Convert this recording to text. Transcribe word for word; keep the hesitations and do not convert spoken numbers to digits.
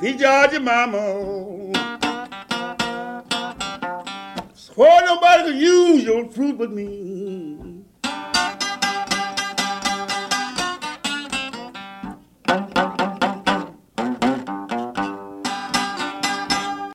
He Georgia mama. Swore nobody could use your fruit but me.